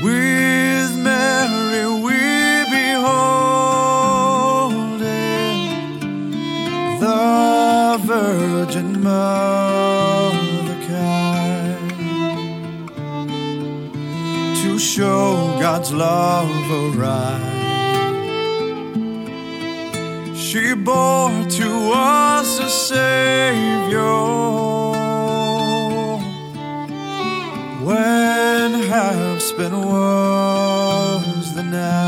With Mary we beholding the Virgin Mother kind, to show God's love aright. She bore to us a Savior when half spent was the night.